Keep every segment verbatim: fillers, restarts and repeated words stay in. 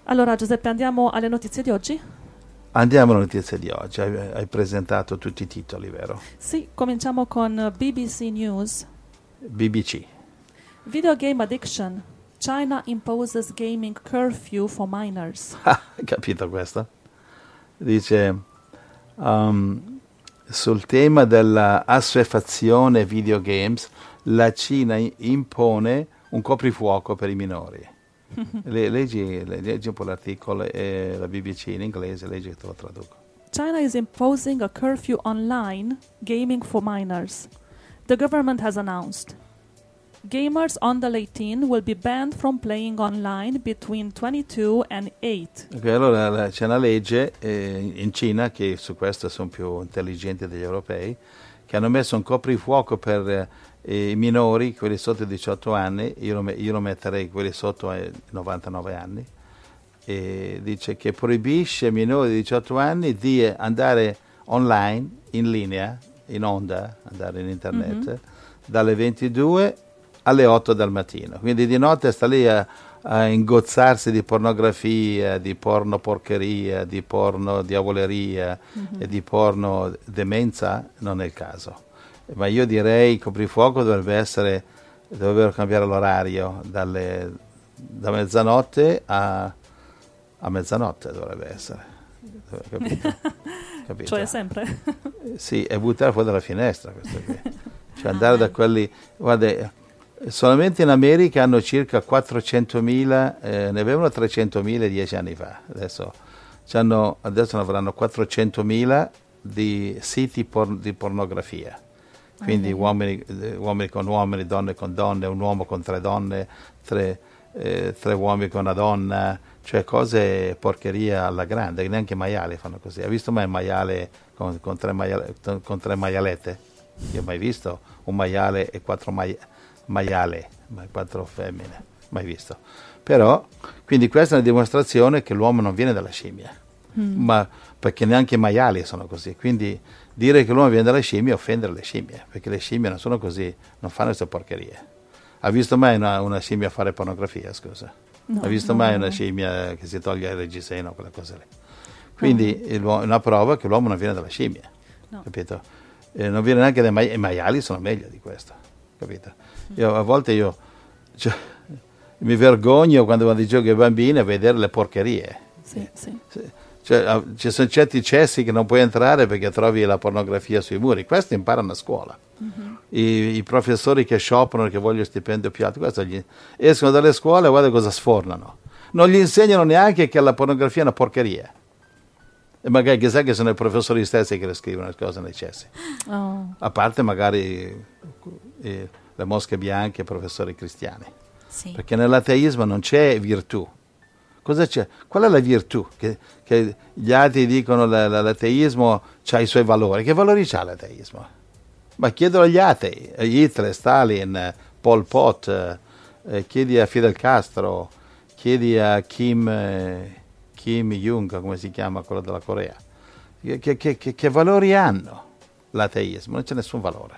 Allora Giuseppe, andiamo alle notizie di oggi? Andiamo alle notizie di oggi. Hai, hai presentato tutti i titoli, vero? Sì, cominciamo con B B C News. B B C. Video game addiction. China imposes gaming curfew for minors. Ah, hai capito questo? Dice, um, sul tema dell'assuefazione videogames, la Cina impone un coprifuoco per i minori. Le, leggi, leggi un po' l'articolo, eh, la B B C in inglese, leggi che te lo traduco. China is imposing a curfew online gaming for minors. The government has announced. Gamers under eighteen will be banned from playing online between twenty-two and eight. Okay, allora la, c'è una legge eh, in Cina, che su questo sono più intelligenti degli europei, che hanno messo un coprifuoco per eh, i minori, quelli sotto i diciotto anni, io lo, io lo metterei quelli sotto ai novantanove anni, e dice che proibisce ai minori di diciotto anni di andare online, in linea, in onda, andare in internet, mm-hmm. dalle ventidue alle otto del mattino, quindi di notte sta lì a, a ingozzarsi di pornografia, di porno porcheria, di porno diavoleria, mm-hmm. e di porno demenza, non è il caso. Ma io direi che il coprifuoco dovrebbe essere, dovrebbero cambiare l'orario dalle, da mezzanotte a, a mezzanotte dovrebbe essere, capito? Capito? Cioè sempre? Sì, e buttare fuori dalla finestra questo qui, cioè andare da quelli, guarda, solamente in America hanno circa quattrocentomila, eh, ne avevano trecentomila dieci anni fa, adesso, c'hanno, adesso ne avranno quattrocentomila di siti por, di pornografia, quindi ah, uomini, uomini con uomini, donne con donne, un uomo con tre donne, tre, eh, tre uomini con una donna, cioè cose porcheria alla grande, neanche i maiali fanno così. Hai visto mai un maiale con, con, tre, maiale, con tre maialette? Io ho mai visto un maiale e quattro maiali. maiale, quattro femmine, mai visto. Però, quindi questa è una dimostrazione che l'uomo non viene dalla scimmia, mm. ma perché neanche i maiali sono così. Quindi dire che l'uomo viene dalla scimmia è offendere le scimmie, perché le scimmie non sono così, non fanno queste porcherie. Ha visto mai una, una scimmia fare pornografia, scusa? No, ha visto no, mai no. una scimmia che si toglie il reggiseno, quelle cose lì? Quindi è una prova che l'uomo non viene dalla scimmia, no. Capito? E non viene neanche dai maiali, i maiali sono meglio di questo, capito? Io, a volte io cioè, mi vergogno quando vado in gioco ai bambini a vedere le porcherie. Sì, sì. Cioè, ci sono certi cessi che non puoi entrare perché trovi la pornografia sui muri. Questo imparano a scuola. Uh-huh. I, I professori che scioperano, che vogliono stipendio più alto, questo gli, escono dalle scuole e guarda cosa sfornano. Non gli insegnano neanche che la pornografia è una porcheria. E magari chissà che sono i professori stessi che le scrivono le cose nei cessi. Oh. A parte magari eh, le mosche bianche e professori cristiani. Sì. Perché nell'ateismo non c'è virtù. Cosa c'è? Qual è la virtù? Che, che gli atei dicono che l'ateismo ha i suoi valori. Che valori ha l'ateismo? Ma chiedono agli atei, Hitler, Stalin, Pol Pot, eh, chiedi a Fidel Castro, chiedi a Kim, eh, Kim Jong, come si chiama, quello della Corea. Che, che, che, che valori hanno l'ateismo? Non c'è nessun valore.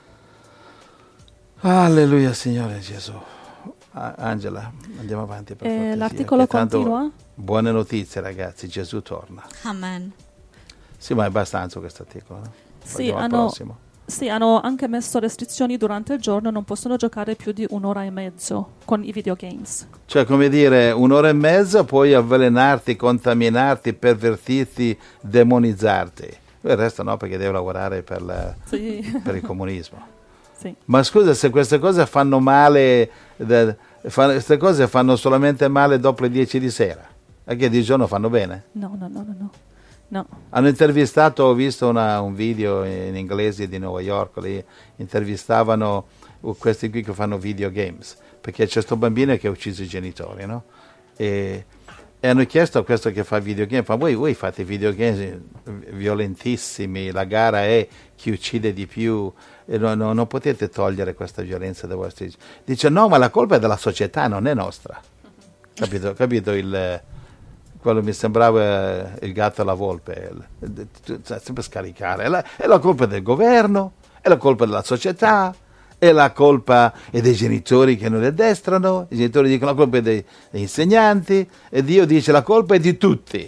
Alleluia, Signore Gesù. Ah, Angela, andiamo avanti per eh, l'articolo continua? Buone notizie, ragazzi, Gesù torna. Amen. Sì, ma è abbastanza questo articolo, no? Sì, hanno, sì, hanno anche messo restrizioni durante il giorno, non possono giocare più di un'ora e mezzo con i videogames. Cioè, come dire, un'ora e mezza puoi avvelenarti, contaminarti, pervertirti, demonizzarti. Il resto no, perché devi lavorare per, la, sì. per il comunismo. Sì. Ma scusa, se queste cose fanno male, de, fa, queste cose fanno solamente male dopo le dieci di sera, perché di giorno fanno bene? No, no, no, no, no. no. Hanno intervistato, ho visto una, un video in inglese di New York, lì intervistavano questi qui che fanno videogames, perché c'è questo bambino che ha ucciso i genitori, no? E, e hanno chiesto a questo che fa videogame, ma voi, voi fate videogame violentissimi, la gara è chi uccide di più, e no, no, non potete togliere questa violenza dai vostri. Dice no, ma la colpa è della società, non è nostra. Capito? Capito il quello mi sembrava il gatto e la volpe, sempre scaricare. È la, è la colpa del governo, è la colpa della società, è E la colpa è dei genitori che non li addestrano, i genitori dicono la colpa è dei, degli insegnanti, e Dio dice la colpa è di tutti.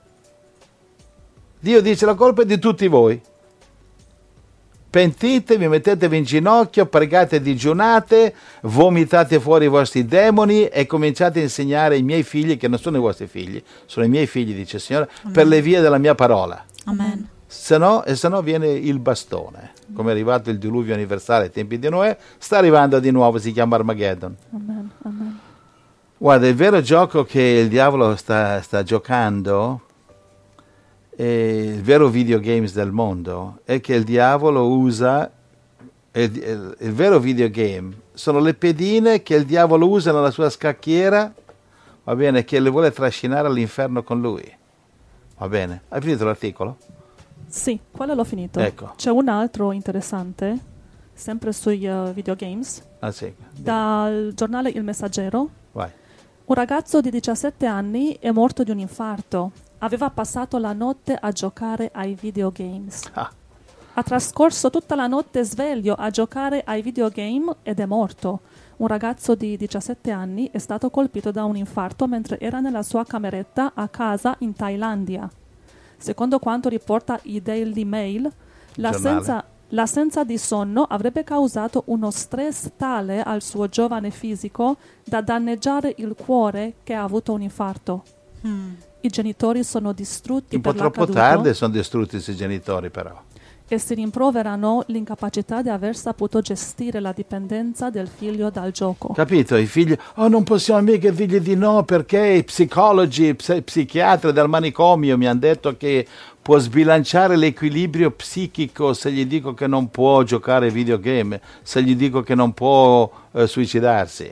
Dio dice la colpa è di tutti voi. Pentitevi, mettetevi in ginocchio, pregate, digiunate, vomitate fuori i vostri demoni e cominciate a insegnare ai miei figli, che non sono i vostri figli, sono i miei figli, dice il Signore, Amen. Per le vie della mia parola. Amen. Se no, e se no viene il bastone. Come è arrivato il diluvio universale ai tempi di Noè, sta arrivando di nuovo, si chiama Armageddon. Amen. Amen. Guarda, il vero gioco che il diavolo sta, sta giocando, e il vero videogames del mondo, è che il diavolo usa il, il, il vero videogame sono le pedine che il diavolo usa nella sua scacchiera, va bene, che le vuole trascinare all'inferno con lui. Va bene, hai finito l'articolo? Sì, quello l'ho finito. Ecco. C'è un altro interessante, sempre sui uh, videogames, ah, sì. dal giornale Il Messaggero. Vai. Un ragazzo di diciassette anni è morto di un infarto. Aveva passato la notte a giocare ai videogames. Ah. Ha trascorso tutta la notte sveglio a giocare ai videogame ed è morto. Un ragazzo di diciassette anni è stato colpito da un infarto mentre era nella sua cameretta a casa in Thailandia. Secondo quanto riporta il Daily Mail, l'assenza, l'assenza di sonno avrebbe causato uno stress tale al suo giovane fisico da danneggiare il cuore che ha avuto un infarto. Mm. I genitori sono distrutti Un po' per troppo l'accaduto tardi sono distrutti questi genitori, però. e si rimproverano l'incapacità di aver saputo gestire la dipendenza del figlio dal gioco. Capito? I figli, oh, non possiamo mica dirgli di no perché i psicologi, i ps- psichiatri del manicomio mi hanno detto che può sbilanciare l'equilibrio psichico se gli dico che non può giocare ai videogame, se gli dico che non può eh, suicidarsi.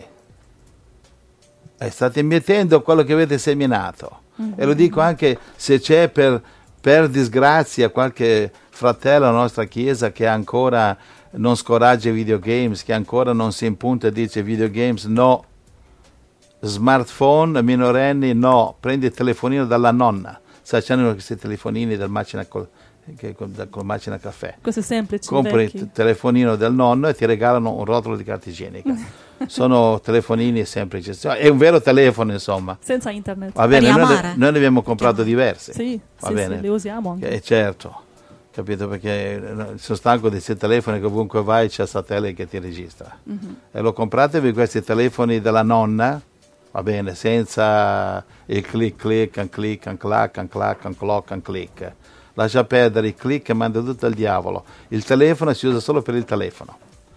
E state mettendo quello che avete seminato. Mm-hmm. E lo dico anche se c'è per, per disgrazia qualche fratello nella nostra chiesa che ancora non scoraggia i videogames, che ancora non si impunta e dice videogames no, smartphone minorenni no, prendi il telefonino dalla nonna. Sai, c'hanno questi telefonini del macina col, che, col, col macina caffè. Questi semplici, compri vecchi. il telefonino del nonno e ti regalano un rotolo di carta igienica. Sono telefonini semplici, è un vero telefono, insomma. Senza internet. Va bene, noi, riamare. ne- noi ne abbiamo comprato diversi. Sì, Va sì, bene. sì, li usiamo anche. Eh, certo, capito, perché sono stanco di questi telefoni che ovunque vai c'è il satellite che ti registra. Mm-hmm. E lo compratevi questi telefoni della nonna, va bene, senza il click, click, and click, and clack, and clack, and clock, and click. Lascia perdere i click e manda tutto al diavolo. Il telefono si usa solo per il telefono.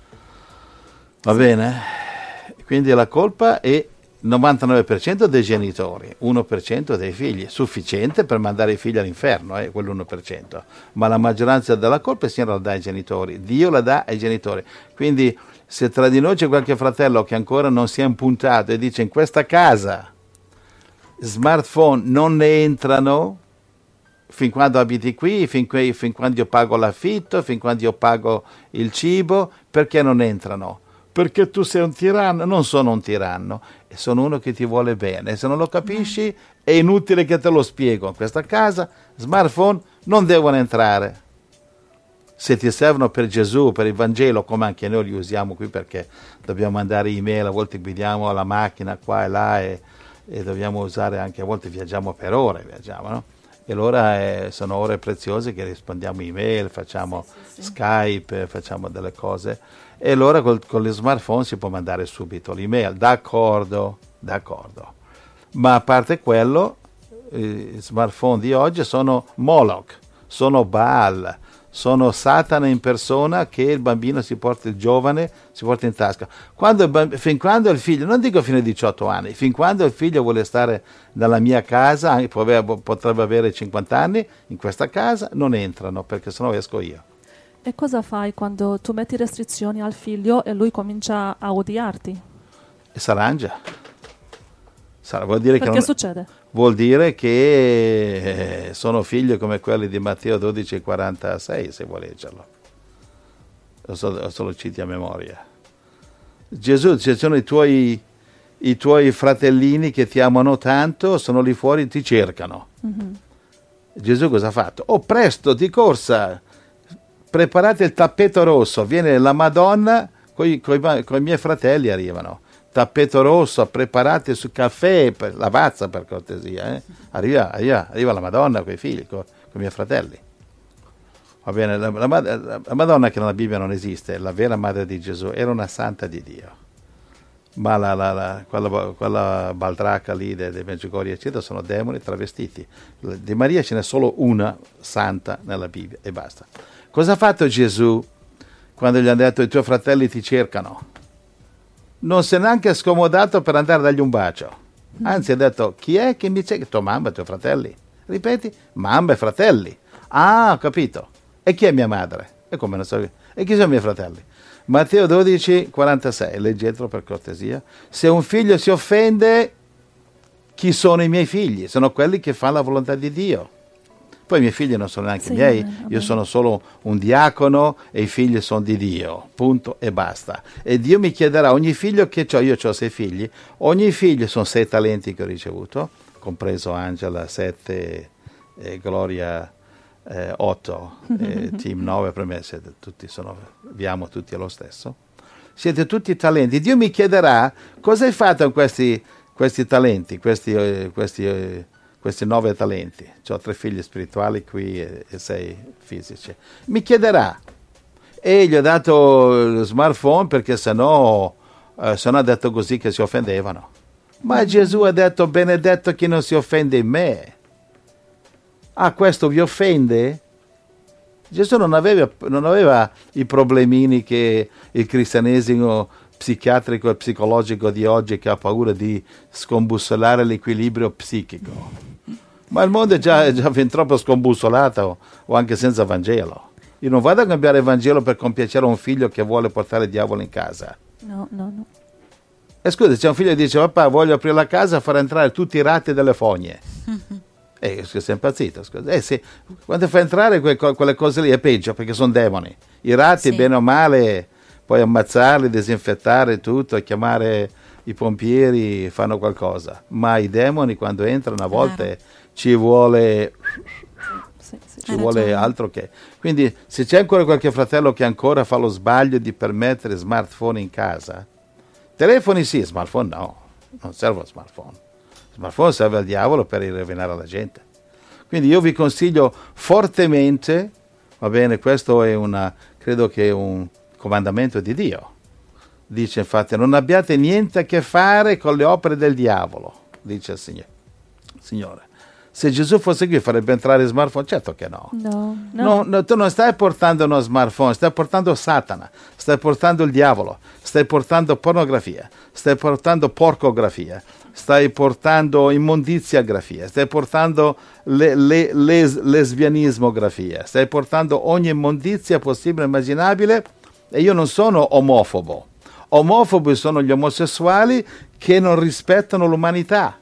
Va bene? Quindi la colpa è novantanove per cento dei genitori, uno per cento dei figli, sufficiente per mandare i figli all'inferno, eh, quell'uno per cento, ma la maggioranza della colpa si la dà ai genitori, Dio la dà ai genitori. Quindi se tra di noi c'è qualche fratello che ancora non si è impuntato e dice in questa casa smartphone non ne entrano, fin quando abiti qui, fin, qui, fin quando io pago l'affitto, fin quando io pago il cibo, perché non entrano? Perché tu sei un tiranno? Non sono un tiranno, sono uno che ti vuole bene. Se non lo capisci è inutile che te lo spiego. In questa casa smartphone non devono entrare. Se ti servono per Gesù, per il Vangelo, come anche noi li usiamo qui perché dobbiamo mandare email, a volte guidiamo la macchina qua e là e, e dobbiamo usare anche, a volte viaggiamo per ore, viaggiamo, no? E allora eh, sono ore preziose che rispondiamo email, facciamo sì, sì, sì. Skype, facciamo delle cose. E allora col, con gli smartphone si può mandare subito l'email, d'accordo, d'accordo. Ma a parte quello, i smartphone di oggi sono Moloch, sono Baal, sono Satana in persona che il bambino si porta, il giovane si porta in tasca. Quando il bambino, fin quando il figlio, non dico fino ai diciotto anni, fin quando il figlio vuole stare nella mia casa, potrebbe avere cinquanta anni, in questa casa non entrano perché sennò esco io. E cosa fai quando tu metti restrizioni al figlio e lui comincia a odiarti? E s'arrangia. Sarà, vuol dire Perché che non, succede? Vuol dire che eh, sono figli come quelli di Matteo dodici quarantasei, se vuoi leggerlo. Lo so, lo citi a memoria. Gesù, ci sono i tuoi, i tuoi fratellini che ti amano tanto, sono lì fuori e ti cercano. Mm-hmm. Gesù cosa ha fatto? Oh, presto, di corsa! Preparate il tappeto rosso, viene la Madonna con i miei fratelli arrivano, tappeto rosso, preparati sul caffè, per, la pazza per cortesia, eh? arriva, arriva, arriva la Madonna con i figli, con, con i miei fratelli. Va bene, la, la, la Madonna che nella Bibbia non esiste, la vera madre di Gesù, era una santa di Dio. Ma la, la, la, quella, quella baldracca lì dei, dei Medjugorje eccetera sono demoni travestiti. Di Maria ce n'è solo una santa nella Bibbia e basta. Cosa ha fatto Gesù quando gli hanno detto i tuoi fratelli ti cercano? Non si è neanche scomodato per andare a dargli un bacio, anzi ha detto chi è che mi cerca? Tua mamma e i tuoi fratelli. Ripeti, mamma e fratelli. Ah, ho capito. E chi è mia madre? E come non so? E chi sono i miei fratelli? Matteo dodici, quarantasei, leggetelo per cortesia. Se un figlio si offende, chi sono i miei figli? Sono quelli che fanno la volontà di Dio. Poi i miei figli non sono neanche sì, miei, vabbè. Io sono solo un diacono e i figli sono di Dio, punto e basta. E Dio mi chiederà, ogni figlio che ho, io ho sei figli, ogni figlio sono sei talenti che ho ricevuto, compreso Angela, sette, e Gloria, Eh, otto, eh, team nove, per me siete tutti, sono, viamo tutti allo stesso, siete tutti talenti. Dio mi chiederà cosa hai fatto con questi, questi talenti, questi, eh, questi, eh, questi nove talenti. Ho tre figli spirituali qui e, e sei fisici. Mi chiederà, e gli ho dato lo smartphone perché sennò, eh, sennò ha detto così che si offendevano. Ma Gesù ha detto benedetto chi non si offende in me. Ah, questo vi offende? Gesù non aveva, non aveva i problemini che il cristianesimo psichiatrico e psicologico di oggi, che ha paura di scombussolare l'equilibrio psichico. Ma il mondo è già, è già fin troppo scombussolato, o anche senza Vangelo. Io non vado a cambiare il Vangelo per compiacere un figlio che vuole portare il diavolo in casa. No, no, no. E scusa, c'è un figlio che dice, papà, voglio aprire la casa e far entrare tutti i ratti delle fogne. Eh, sei impazzito, scusa. Eh, sì. Quando fai entrare que- quelle cose lì è peggio, perché sono demoni. I ratti, sì, bene o male, puoi ammazzarli, disinfettare tutto, chiamare i pompieri, fanno qualcosa. Ma i demoni, quando entrano, a volte claro, ci vuole... Sì, sì. Ci vuole altro che. Quindi, se c'è ancora qualche fratello che ancora fa lo sbaglio di permettere smartphone in casa, telefoni sì, smartphone no, non serve smartphone. Smartphone serve al diavolo per rovinare la gente. Quindi io vi consiglio fortemente, va bene, questo è una, credo che è un comandamento di Dio. Dice infatti, non abbiate niente a che fare con le opere del diavolo, dice il Signore. Signore. Se Gesù fosse qui farebbe entrare smartphone? Certo che no. No, no. No, no, tu non stai portando uno smartphone, stai portando Satana, stai portando il diavolo, stai portando pornografia, stai portando porcografia, stai portando immondiziagrafia, stai portando le, le, les, lesbianismografia, stai portando ogni immondizia possibile e immaginabile. E io non sono omofobo. Omofobi sono gli omosessuali che non rispettano l'umanità.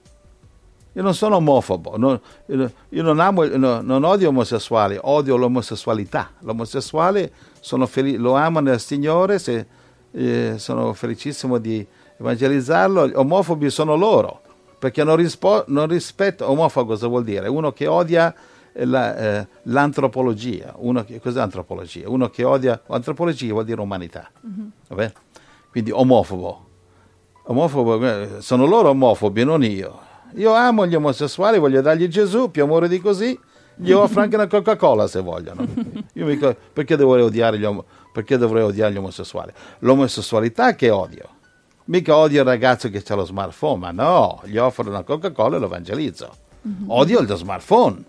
Io non sono omofobo, non, io non, amo, no, non odio omosessuali, odio l'omosessualità. L'omosessuale sono fel- lo amo nel Signore, se, eh, sono felicissimo di evangelizzarlo. Gli omofobi sono loro, perché non, rispo- non rispetto. Omofobo cosa vuol dire? Uno che odia la, eh, l'antropologia. Uno che, cos'è antropologia? Uno che odia, antropologia vuol dire umanità. Mm-hmm. Va bene? Quindi omofobo. Omofobo, sono loro omofobi, non io. Io amo gli omosessuali, voglio dargli Gesù, più amore di così, gli offro anche una Coca-Cola se vogliono. Io mi, perché, dovrei odiare gli om- perché dovrei odiare gli omosessuali? L'omosessualità che odio. Mica odio il ragazzo che ha lo smartphone, ma no, gli offro una Coca-Cola e lo evangelizzo. Mm-hmm. Odio il smartphone.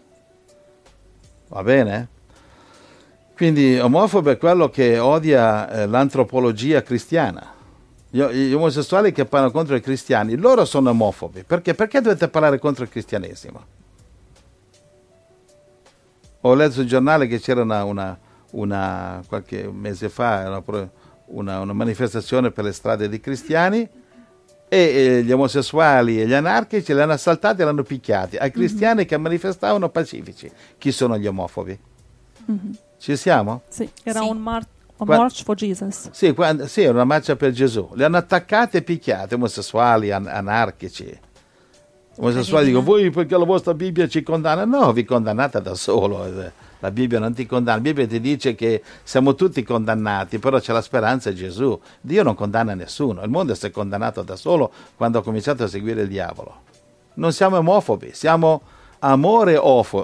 Va bene? Quindi omofobo è quello che odia eh, l'antropologia cristiana. Gli omosessuali che parlano contro i cristiani, loro sono omofobi. Perché? Perché dovete parlare contro il cristianesimo? Ho letto sul giornale che c'era una, una, una qualche mese fa una, una, una manifestazione per le strade dei cristiani e, e gli omosessuali e gli anarchici li hanno assaltati e li hanno picchiati. Ai cristiani mm-hmm. che manifestavano pacifici. Chi sono gli omofobi? Mm-hmm. Ci siamo? Sì, era sì. un mar- A March for Jesus. Sì, quando, sì, una marcia per Gesù. Li hanno attaccati e picchiati, omosessuali, an- anarchici. Omosessuali dicono, voi perché la vostra Bibbia ci condanna? No, vi condannate da solo. La Bibbia non ti condanna, la Bibbia ti dice che siamo tutti condannati, però c'è la speranza in Gesù. Dio non condanna nessuno, il mondo si è condannato da solo quando ha cominciato a seguire il diavolo. Non siamo omofobi, siamo amore ofo,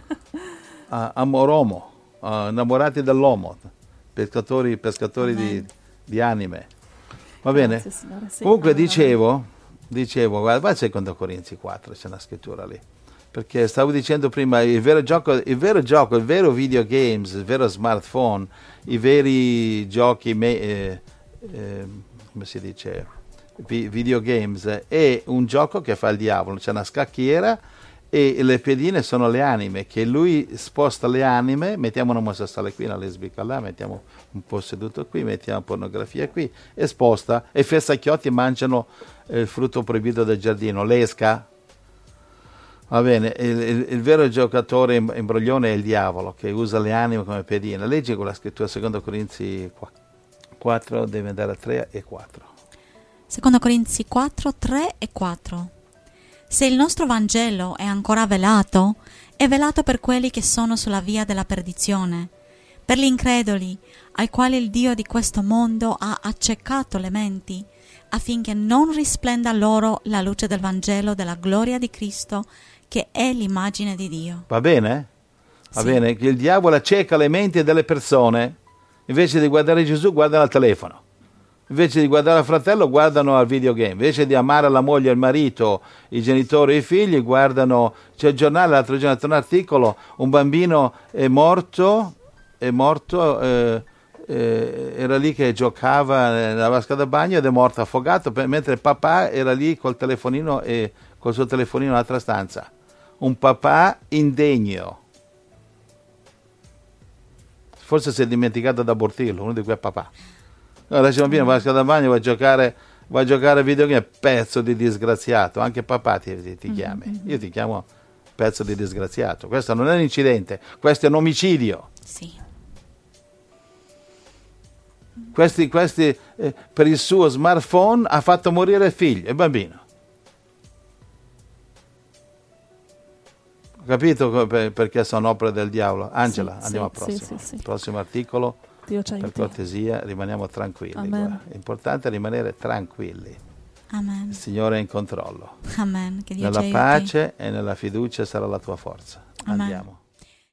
amoromo, innamorati dell'uomo, pescatori, pescatori di, di anime. Va bene? Grazie, Signore, sì. Comunque Amen. dicevo, dicevo, guarda, vai a secondo Corinzi quattro, c'è una scrittura lì. Perché stavo dicendo prima, il vero gioco, il vero gioco, il vero videogames, il vero smartphone, i veri giochi, me, eh, eh, come si dice, vi, videogames, è un gioco che fa il diavolo. C'è una scacchiera e le pedine sono le anime, che lui sposta le anime, mettiamo un omosessuale qui, una lesbica là, mettiamo un po' seduto qui, mettiamo pornografia qui, e sposta, e fessacchiotti mangiano eh, il frutto proibito del giardino, l'esca. Va bene, il, il, il vero giocatore imbroglione è il diavolo, che usa le anime come pedine. Leggi quella scrittura, secondo Corinzi quattro, deve andare a tre e quattro. secondo Corinzi quattro, tre e quattro. Se il nostro Vangelo è ancora velato, è velato per quelli che sono sulla via della perdizione, per gli increduli, ai quali il Dio di questo mondo ha accecato le menti, affinché non risplenda loro la luce del Vangelo della gloria di Cristo, che è l'immagine di Dio. Va bene? Va Sì. bene, che il diavolo acceca le menti delle persone, invece di guardare Gesù guardano al telefono, invece di guardare al fratello guardano al videogame, invece di amare la moglie, il marito, i genitori e i figli guardano, c'è il giornale, l'altro giorno c'è un articolo, un bambino è morto, è morto, eh, eh, era lì che giocava nella vasca da bagno ed è morto affogato, per, mentre il papà era lì col telefonino e col suo telefonino nell'altra stanza. Un papà indegno. Forse si è dimenticato di abortirlo, uno di quei papà. Allora, lascia il bambino, va a da bagno, va a giocare, va a giocare a videogame, pezzo di disgraziato. Anche papà ti, ti, ti chiami. Mm-hmm. Io ti chiamo pezzo di disgraziato. Questo non è un incidente, questo è un omicidio. Sì. Questi, questi eh, per il suo smartphone ha fatto morire il figlio, il bambino. Capito perché sono opere del diavolo? Angela, sì, andiamo sì, al prossimo. Sì, sì, sì. Prossimo articolo, Dio ci per aiuti. cortesia, rimaniamo tranquilli. L'importante è rimanere tranquilli. Amen. Il Signore è in controllo. Amen. Che Dio nella ci aiuti. pace e nella fiducia sarà la tua forza. Amen. Andiamo.